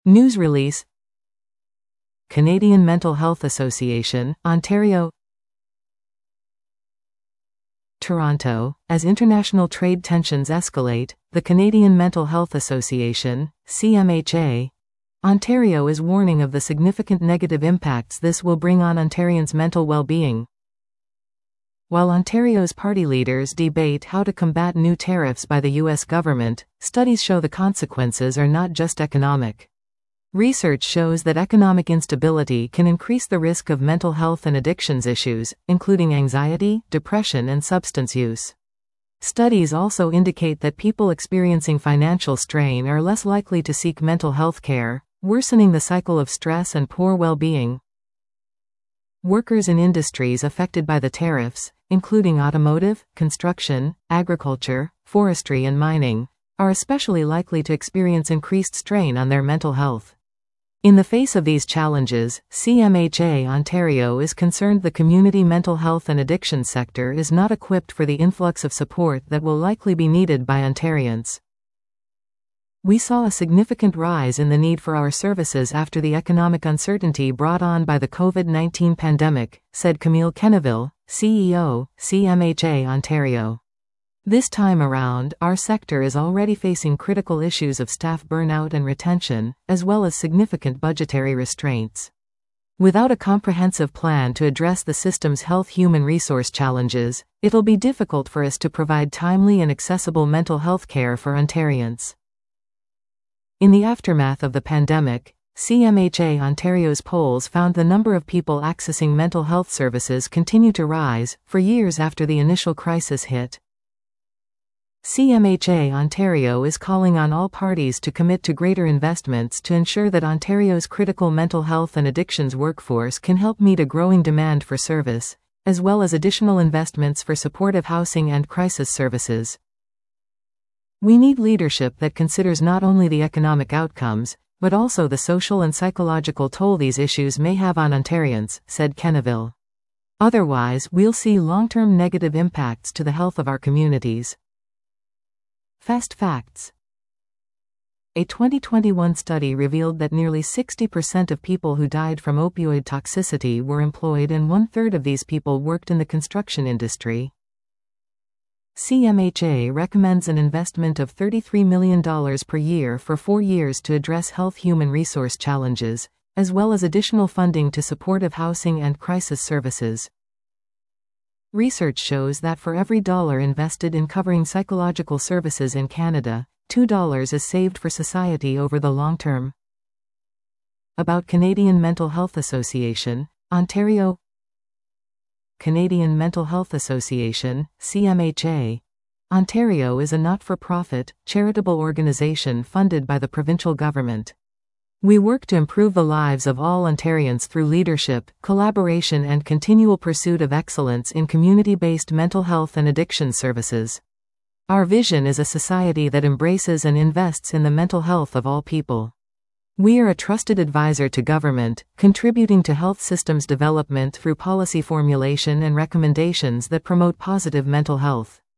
News release. Canadian Mental Health Association, Ontario. Toronto. As international trade tensions escalate, the Canadian Mental Health Association, CMHA, Ontario is warning of the significant negative impacts this will bring on Ontarians' mental well-being. While Ontario's party leaders debate how to combat new tariffs by the U.S. government, studies show the consequences are not just economic. Research shows that economic instability can increase the risk of mental health and addictions issues, including anxiety, depression, and substance use. Studies also indicate that people experiencing financial strain are less likely to seek mental health care, worsening the cycle of stress and poor well-being. Workers in industries affected by the tariffs, including automotive, construction, agriculture, forestry, and mining, are especially likely to experience increased strain on their mental health. In the face of these challenges, CMHA Ontario is concerned the community mental health and addiction sector is not equipped for the influx of support that will likely be needed by Ontarians. We saw a significant rise in the need for our services after the economic uncertainty brought on by the COVID-19 pandemic, said Camille Kenneville, CEO, CMHA Ontario. This time around, our sector is already facing critical issues of staff burnout and retention, as well as significant budgetary restraints. Without a comprehensive plan to address the system's health human resource challenges, it'll be difficult for us to provide timely and accessible mental health care for Ontarians. In the aftermath of the pandemic, CMHA Ontario's polls found the number of people accessing mental health services continue to rise, for years after the initial crisis hit. CMHA Ontario is calling on all parties to commit to greater investments to ensure that Ontario's critical mental health and addictions workforce can help meet a growing demand for service, as well as additional investments for supportive housing and crisis services. We need leadership that considers not only the economic outcomes, but also the social and psychological toll these issues may have on Ontarians, said Kenneville. Otherwise, we'll see long-term negative impacts to the health of our communities. Fast facts. A 2021 study revealed that nearly 60% of people who died from opioid toxicity were employed, and one-third of these people worked in the construction industry. CMHA recommends an investment of $33 million per year for 4 years to address health human resource challenges, as well as additional funding to supportive housing and crisis services. Research shows that for every dollar invested in covering psychological services in Canada, $2 is saved for society over the long term. About Canadian Mental Health Association, Ontario. Canadian Mental Health Association, CMHA, Ontario is a not-for-profit, charitable organization funded by the provincial government. We work to improve the lives of all Ontarians through leadership, collaboration, and continual pursuit of excellence in community-based mental health and addiction services. Our vision is a society that embraces and invests in the mental health of all people. We are a trusted advisor to government, contributing to health systems development through policy formulation and recommendations that promote positive mental health.